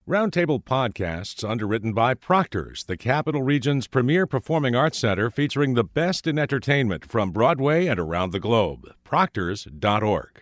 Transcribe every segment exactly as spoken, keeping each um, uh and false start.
Roundtable Podcasts, underwritten by Proctor's, the Capital Region's premier performing arts center featuring the best in entertainment from Broadway and around the globe. Proctors dot org.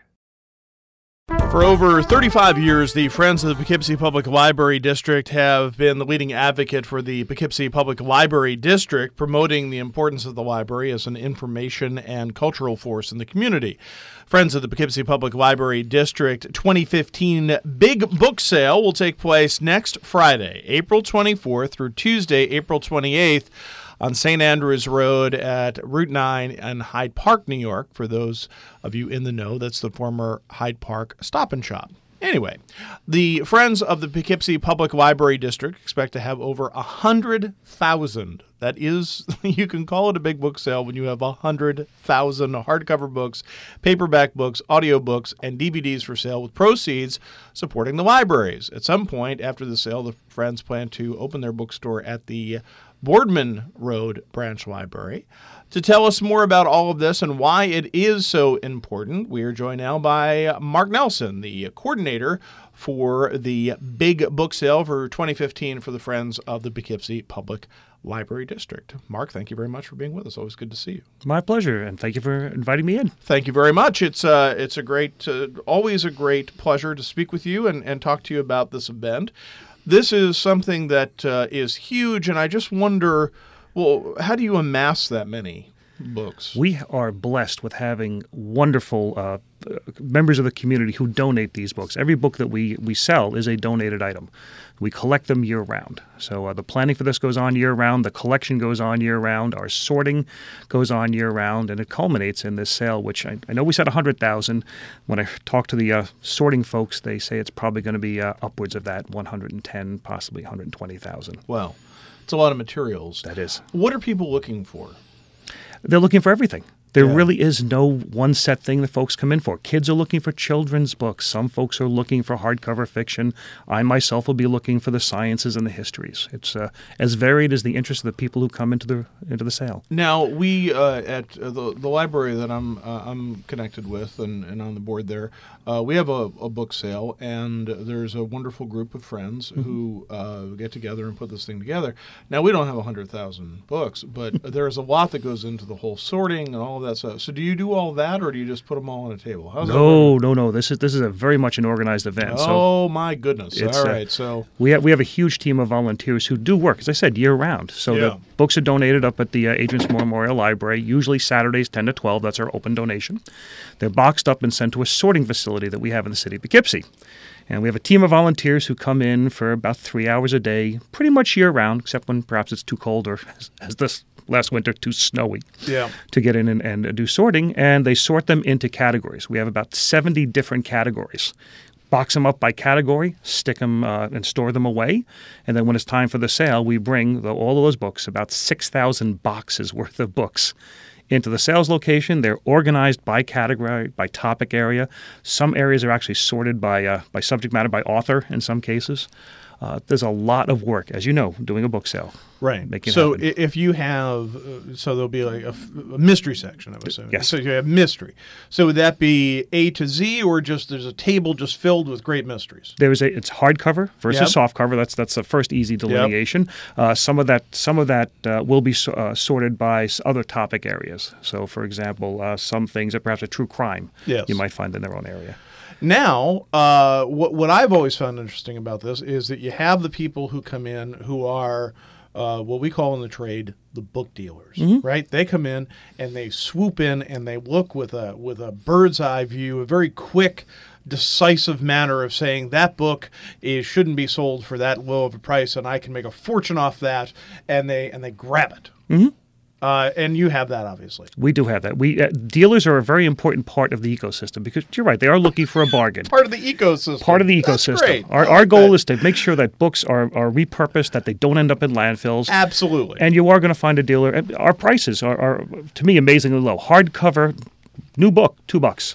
For over thirty-five years, the Friends of the Poughkeepsie Public Library District have been the leading advocate for the Poughkeepsie Public Library District, promoting the importance of the library as an information and cultural force in the community. Friends of the Poughkeepsie Public Library District twenty fifteen Big Book Sale will take place next Friday, April twenty-fourth through Tuesday, April twenty-eighth. On Saint Andrews Road at Route nine in Hyde Park, New York. For those of you in the know, that's the former Hyde Park Stop and Shop. Anyway, the Friends of the Poughkeepsie Public Library District expect to have over one hundred thousand. That is, you can call it a big book sale when you have one hundred thousand hardcover books, paperback books, audio books, and D V Ds for sale, with proceeds supporting the libraries. At some point after the sale, the Friends plan to open their bookstore at the Boardman Road Branch Library. To tell us more about all of this and why it is so important, we are joined now by Mark Nelson, the coordinator for the Big Book Sale for twenty fifteen for the Friends of the Poughkeepsie Public Library District. Mark, thank you very much for being with us. Always good to see you. My pleasure, and thank you for inviting me in. Thank you very much. It's uh, it's a great, uh, always a great pleasure to speak with you and, and talk to you about this event. This is something that uh, is huge, and I just wonder, well, how do you amass that many books? We are blessed with having wonderful uh, members of the community who donate these books. Every book that we, we sell is a donated item. We collect them year-round. So uh, the planning for this goes on year-round. The collection goes on year-round. Our sorting goes on year-round. And it culminates in this sale, which I, I know we said one hundred thousand. When I talk to the uh, sorting folks, they say it's probably going to be uh, upwards of that, one hundred ten, possibly one hundred twenty thousand. Wow. It's a lot of materials. That is. What are people looking for? They're looking for everything. There Yeah. really is no one set thing that folks come in for. Kids are looking for children's books. Some folks are looking for hardcover fiction. I myself will be looking for the sciences and the histories. It's uh, as varied as the interest of the people who come into the into the sale. Now, we uh, at uh, the the library that I'm uh, I'm connected with and, and on the board there, uh, we have a, a book sale, and there's a wonderful group of friends mm-hmm. who uh, get together and put this thing together. Now, we don't have one hundred thousand books, but there's a lot that goes into the whole sorting and all that stuff. So do you do all that, or do you just put them all on a table? How's no, no, no. This is this is a very much an organized event. Oh, so my goodness. it's, All uh, right. So we have we have a huge team of volunteers who do work, as I said, year round. So Yeah. the books are donated up at the uh, Adrian Small Memorial Library, usually Saturdays ten to twelve. That's our open donation. They're boxed up and sent to a sorting facility that we have in the city of Poughkeepsie. And we have a team of volunteers who come in for about three hours a day, pretty much year-round, except when perhaps it's too cold or, as, as this last winter, too snowy Yeah. to get in and, and do sorting. And they sort them into categories. We have about seventy different categories. Box them up by category, stick them uh, and store them away. And then when it's time for the sale, we bring the, all of those books, about six thousand boxes worth of books, into the sales location. They're organized by category, by topic area. Some areas are actually sorted by uh, by subject matter, by author in some cases. Uh, there's a lot of work, as you know, doing a book sale. Right. Make it So happen. i- if you have, uh, so there'll be like a, f- a mystery section, I'm assuming. Yes. So you have mystery. So would that be A to Z, or just there's a table just filled with great mysteries? There is a it's hardcover versus Yep. softcover. That's that's the first easy delineation. Uh, some of that some of that uh, will be so, uh, sorted by s- other topic areas. So, for example, uh, some things that perhaps are true crime Yes. you might find in their own area. Now, uh, what what I've always found interesting about this is that you have the people who come in who are uh, what we call in the trade the book dealers, right? They come in and they swoop in and they look with a with a bird's eye view, a very quick, decisive manner of saying that book is shouldn't be sold for that low of a price, and I can make a fortune off that, and they and they grab it. Mm-hmm. Uh, and you have that, obviously. We do have that. We uh, dealers are a very important part of the ecosystem because you're right; they are looking for a bargain. Part of the ecosystem. Part of the That's ecosystem. great. Our, I our like goal that. is to make sure that books are, are repurposed, that they don't end up in landfills. Absolutely. And you are going to find a dealer. and Our prices are, are, to me, amazingly low. Hardcover, new book, two bucks.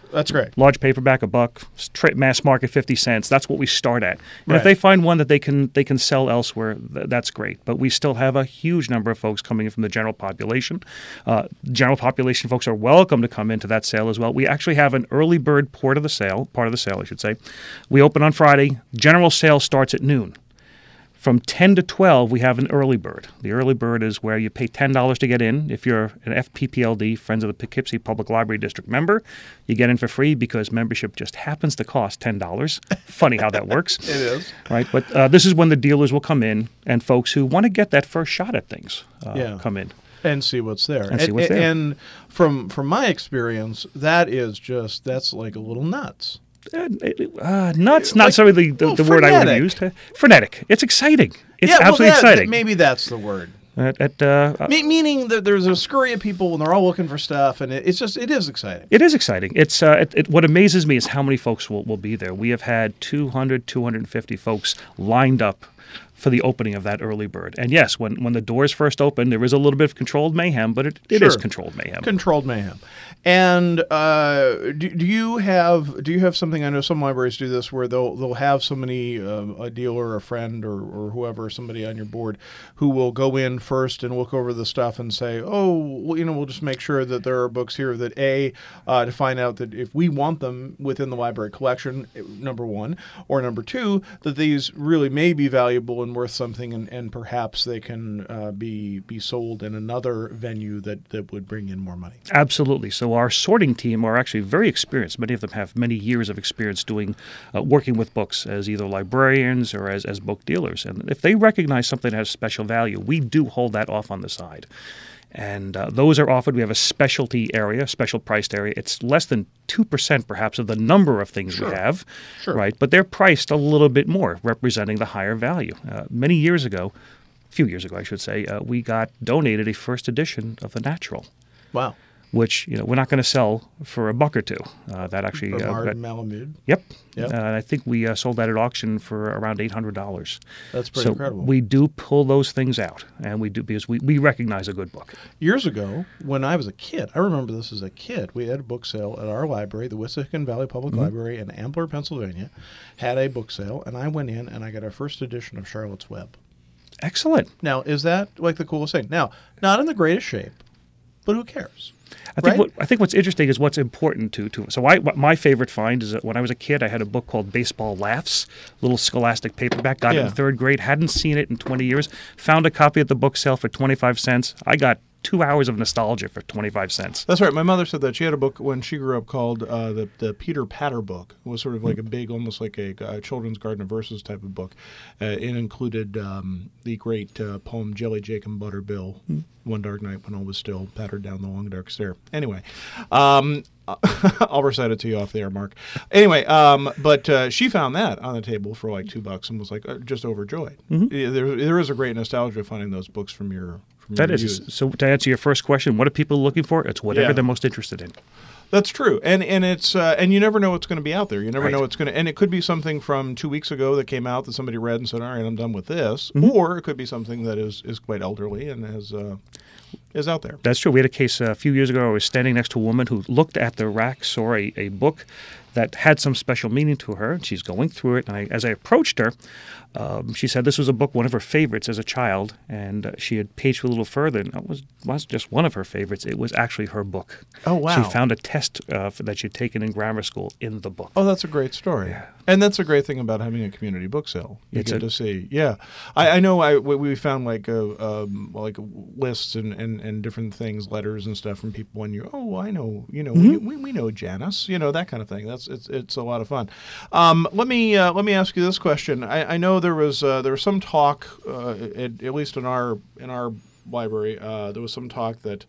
That's great. Large paperback, a buck. Tra- mass market, fifty cents. That's what we start at. And Right. if they find one that they can they can sell elsewhere, th- that's great. But we still have a huge number of folks coming in from the general population. Uh, general population folks are welcome to come into that sale as well. We actually have an early bird part of the sale, part of the sale, I should say. We open on Friday. General sale starts at noon. From ten to twelve, we have an early bird. The early bird is where you pay ten dollars to get in. If you're an F P P L D, Friends of the Poughkeepsie Public Library District member, you get in for free because membership just happens to cost ten dollars. Funny how that works. It is. Right? But uh, this is when the dealers will come in and folks who want to get that first shot at things uh, Yeah. come in. And see what's there. And see what's there. And from from my experience, that is just that's like a little nuts. Uh, uh, nuts, not necessarily the, the, well, the word I would have frenetic. used. Uh, frenetic. It's exciting. It's yeah, well, absolutely that- exciting. Maybe that's the word. At, at, uh, uh, Me- meaning that there's a scurry of people and they're all looking for stuff, and it, it's just it is exciting. It is exciting. It's uh, it, it, what amazes me is how many folks will, will be there. We have had two hundred, two hundred fifty folks lined up for the opening of that early bird. And yes, when, when the doors first open, there is a little bit of controlled mayhem, but it, it is Sure. controlled mayhem. Controlled mayhem. And uh, do, do you have do you have something? I know some libraries do this where they'll they'll have somebody, um, a dealer, a friend, or, or whoever, somebody on your board, who will go in first and look over the stuff and say, oh, well, you know, we'll just make sure that there are books here that a uh, to find out that if we want them within the library collection, number one, or number two, that these really may be valuable and worth something, and, and perhaps they can uh, be be sold in another venue that, that would bring in more money. Absolutely. So our sorting team are actually very experienced. Many of them have many years of experience doing uh, working with books as either librarians or as, as book dealers. And if they recognize something that has special value, we do hold that off on the side. And uh, those are offered. We have a specialty area, special priced area. It's less than two percent perhaps of the number of things Sure. we have, Sure. right? But they're priced a little bit more, representing the higher value. Uh, many years ago, a few years ago, I should say, uh, we got donated a first edition of The Natural, Wow. which, you know, we're not going to sell for a buck or two. Uh, that actually, uh, Bernard got- Malamud. yep. Yep. Uh, I think we uh, sold that at auction for around eight hundred dollars. That's pretty So incredible. we do pull those things out, and we do because we, we recognize a good book. Years ago, when I was a kid, I remember this as a kid, we had a book sale at our library, the Wissahickon Valley Public Mm-hmm. Library in Ambler, Pennsylvania, had a book sale, and I went in and I got our first edition of Charlotte's Web. Excellent. Now, is that like the coolest thing? Now, not in the greatest shape, but who cares? I think Right? what I think what's interesting is what's important to to. So I what my favorite find is that when I was a kid, I had a book called Baseball Laughs, little scholastic paperback. Got it Yeah. in third grade. Hadn't seen it in twenty years. Found a copy at the book sale for twenty five cents. I got two hours of nostalgia for twenty five cents. That's right. My mother said that she had a book when she grew up called uh, the the Peter Patter book. It was sort of like a big, almost like a, uh children's Garden of Verses type of book. Uh, it included um, the great uh, poem Jelly Jake and Butterbill, One Dark Night When All Was Still, pattered down the long dark stair. Anyway, um, I'll recite it to you off the air, Mark. Anyway, um, but uh, she found that on the table for like two bucks and was like uh, just overjoyed. Yeah, there, there is a great nostalgia finding those books from your. From That your is youth. so. To answer your first question, what are people looking for? It's whatever Yeah. they're most interested in. That's true, and and it's uh, and you never know what's going to be out there. You never Right. know what's going to, and it could be something from two weeks ago that came out that somebody read and said, "All right, I'm done with this," Mm-hmm. or it could be something that is, is quite elderly and has uh, is out there. That's true. We had a case uh, a few years ago. I was standing next to a woman who looked at the rack, saw a, a book that had some special meaning to her. And she's going through it. And I, as I approached her, um, she said this was a book, one of her favorites as a child. And uh, she had paged a little further. And it was, wasn't just one of her favorites. It was actually her book. Oh, wow. She found a test uh, for, that she'd taken in grammar school in the book. Oh, that's a great story, and that's a great thing about having a community book sale. You It's get a- to see, yeah. I, I know. I we, we found like uh, um, like lists and, and, and different things, letters and stuff from people. And you, oh, I know, you know, we, we we know Janice, you know, that kind of thing. That's it's it's a lot of fun. Um, let me uh, let me ask you this question. I, I know there was uh, there was some talk, uh, at, at least in our in our library, uh, there was some talk that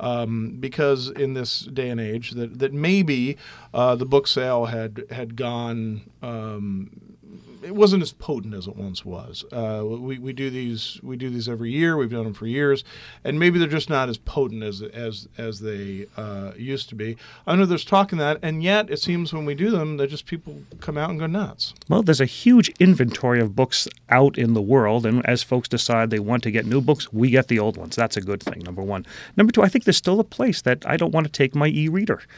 um, because in this day and age that that maybe uh, the book sale had had gone. Um, it wasn't as potent as it once was. Uh, we, we do these we do these every year. We've done them for years, and maybe they're just not as potent as as as they uh, used to be. I know there's talk in that, and yet it seems when we do them, that just people come out and go nuts. Well, there's a huge inventory of books out in the world, and as folks decide they want to get new books, we get the old ones. That's a good thing, number one. Number two, I think there's still a place that I don't want to take my e-reader.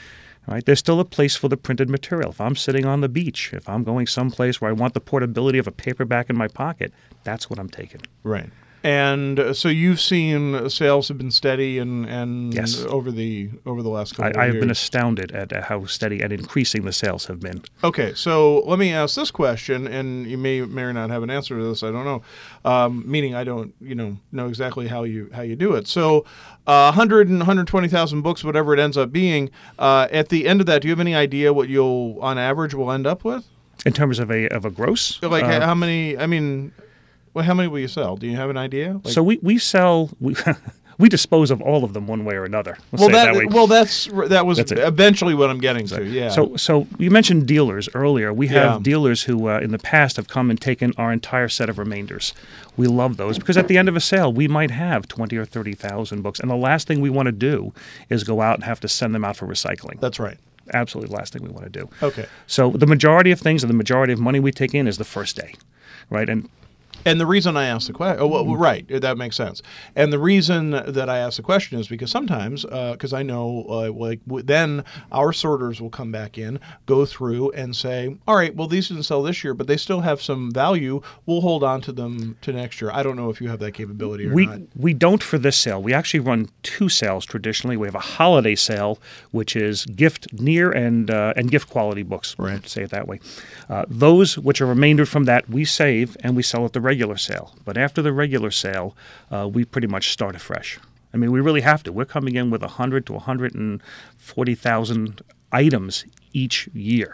Right? There's still a place for the printed material. If I'm sitting on the beach, if I'm going someplace where I want the portability of a paperback in my pocket, that's what I'm taking. Right. And uh, so you've seen sales have been steady and, and Yes. over the over the last couple I, of I years. have been astounded at uh, how steady and increasing the sales have been. Okay, so let me ask this question, and you may may or not have an answer to this. I don't know. Um, meaning, I don't, you know, know exactly how you how you do it. So, uh, one hundred and one hundred twenty thousand books, whatever it ends up being. Uh, at the end of that, do you have any idea what you'll, on average, will end up with? In terms of a of a gross? Like uh, how many? I mean, well, how many will you sell? Do you have an idea? Like, so we, we sell... We, We dispose of all of them one way or another. Let's well, say that, it that way. well, that's that was That's it. eventually what I'm getting to. Yeah. So, so you mentioned dealers earlier. We have Yeah. dealers who, uh, in the past, have come and taken our entire set of remainders. We love those because at the end of a sale, we might have twenty or thirty thousand books, and the last thing we want to do is go out and have to send them out for recycling. That's right. Absolutely, the last thing we want to do. Okay. So the majority of things, and the majority of money we take in, is the first day, right? And And the reason I asked the question, oh, well, right, that makes sense. And the reason that I asked the question is because sometimes, because I know, uh, like, w- then our sorters will come back in, go through, and say, all right, well, these didn't sell this year, but they still have some value. We'll hold on to them to next year. I don't know if you have that capability or we not. we don't for this sale. We actually run two sales traditionally. We have a holiday sale, which is gift near and uh, and gift quality books. Right. To say it that way. Uh, those which are remaindered from that, we save and we sell at the regular sale. But after the regular sale, uh, we pretty much start afresh. I mean, we really have to. We're coming in with one hundred to one hundred forty thousand items each year.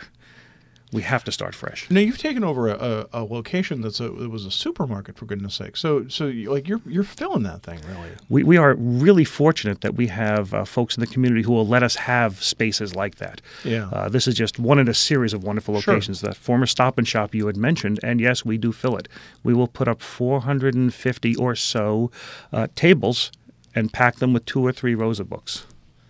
We have to start fresh. Now you've taken over a, a, a location that's a it was a supermarket, for goodness sake. So so you, like you're you're filling that thing really. We we are really fortunate that we have uh, folks in the community who will let us have spaces like that. Yeah. Uh, this is just one in a series of wonderful Sure. locations. The former Stop and Shop you had mentioned, and yes, we do fill it. We will put up four hundred fifty or so uh, tables and pack them with two or three rows of books.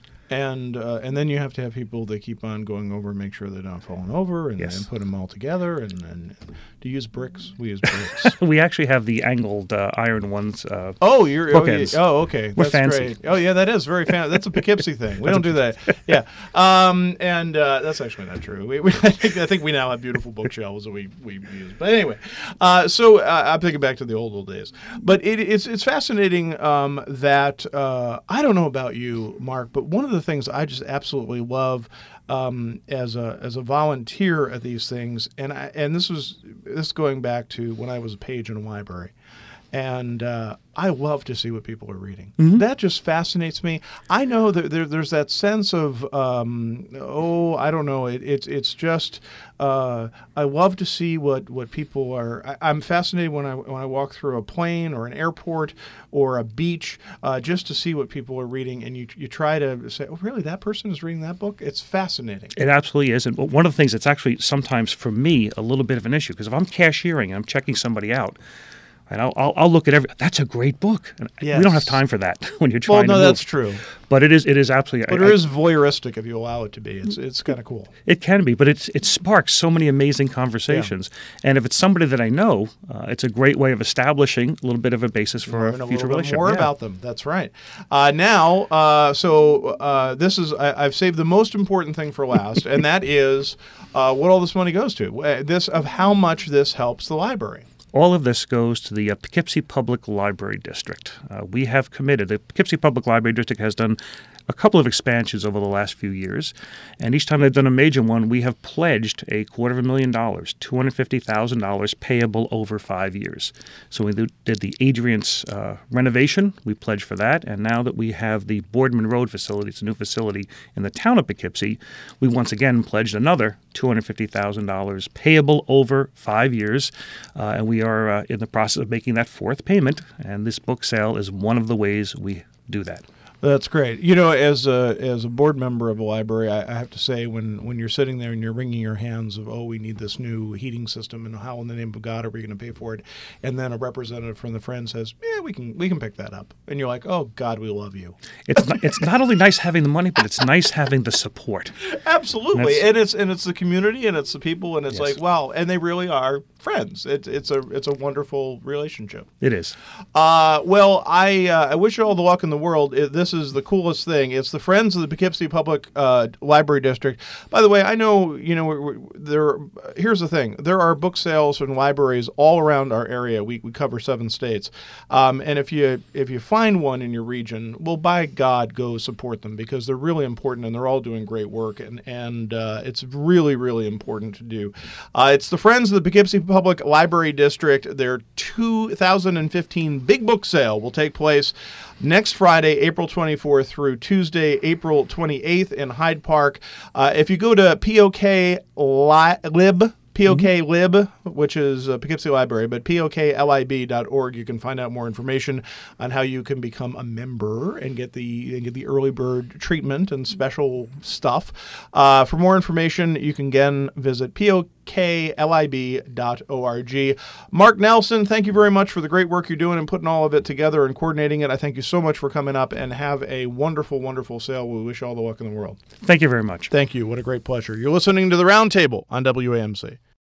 And uh, and then you have to have people that keep on going over and make sure they're not falling over, and, Yes. and put them all together. And, and do you use bricks? We use bricks. We actually have the angled uh, iron ones. Uh, Oh, you're oh, Bookends. yeah. oh okay. We're That's fancy. great. Oh yeah, that is very fancy. That's a Poughkeepsie thing. We don't do that. Yeah, um, and uh, that's actually not true. We, we, I, think, I think we now have beautiful bookshelves that we, we use. But anyway, uh, so uh, I'm thinking back to the old old days. But it, it's it's fascinating um, that uh, I don't know about you, Mark, but one of the things I just absolutely love um, as a as a volunteer at these things, and I, and this was this going back to when I was a page in a library. And uh, I love to see what people are reading. Mm-hmm. That just fascinates me. I know that there, there's that sense of, um, oh, I don't know. It, it's it's just uh, I love to see what, what people are. I, I'm fascinated when I when I walk through a plane or an airport or a beach, uh, just to see what people are reading. And you you try to say, oh, really? That person is reading that book? It's fascinating. It absolutely is. And one of the things that's actually sometimes for me a little bit of an issue, because if I'm cashiering and I'm checking somebody out, and I'll, I'll, I'll look at every. That's a great book. And Yes. We don't have time for that when you're Well, trying no, to move. that's true. But it is. It is absolutely. But I- it I- is voyeuristic if you allow it to be. It's it's kind of cool. It can be, but it's it sparks so many amazing conversations. And if it's somebody that I know, uh, it's a great way of establishing a little bit of a basis for Learn a a future little bit relationship. more Yeah. about them. That's right. Uh, now, uh, so uh, this is I, I've saved the most important thing for last, and that is uh, what all this money goes to. Uh, This of how much this helps the library. All of this goes to the uh, Poughkeepsie Public Library District. Uh, we have committed, the Poughkeepsie Public Library District has done a couple of expansions over the last few years, and each time they've done a major one, we have pledged a quarter of a million dollars, two hundred fifty thousand dollars payable over five years. So we did the Adrian's uh, renovation, we pledged for that, and now that we have the Boardman Road facility, it's a new facility in the town of Poughkeepsie, we once again pledged another two hundred fifty thousand dollars payable over five years, uh, and we are uh, in the process of making that fourth payment, and this book sale is one of the ways we do that. That's great. You know, as a as a board member of a library, I, I have to say, when, when you're sitting there and you're wringing your hands of, oh, we need this new heating system, and how in the name of God are we going to pay for it? And then a representative from the Friend says, yeah, we can we can pick that up. And you're like, oh, God, we love you. It's not, it's not only nice having the money, but it's nice having the support. Absolutely, That's- and it's and it's the community and it's the people, and it's Yes. like, wow, and they really are friends. It's it's a it's a wonderful relationship. It is. Uh, well, I uh, I wish you all the luck in the world. It, this is the coolest thing. It's the Friends of the Poughkeepsie Public uh, Library District. By the way, I know, you know, we're, we're, there. Here's the thing. There are book sales and libraries all around our area. We, we cover seven states. Um, and if you if you find one in your region, well, by God, go support them because they're really important and they're all doing great work. And, and uh, it's really, really important to do. Uh, it's the Friends of the Poughkeepsie Public Library District. Their two thousand fifteen Big Book Sale will take place next Friday, April twenty-fourth through Tuesday, April twenty-eighth in Hyde Park. Uh, if you go to P O K Lib, P O K Lib, which is uh, Poughkeepsie Library, but P O K Lib dot org, you can find out more information on how you can become a member and get the and get the early bird treatment and special stuff. Uh, for more information, you can again visit P O K Lib dot org. Mark Nelson, thank you very much for the great work you're doing and putting all of it together and coordinating it. I thank you so much for coming up and have a wonderful, wonderful sale. We wish you all the luck in the world. Thank you very much. Thank you. What a great pleasure. You're listening to The Roundtable on W A M C.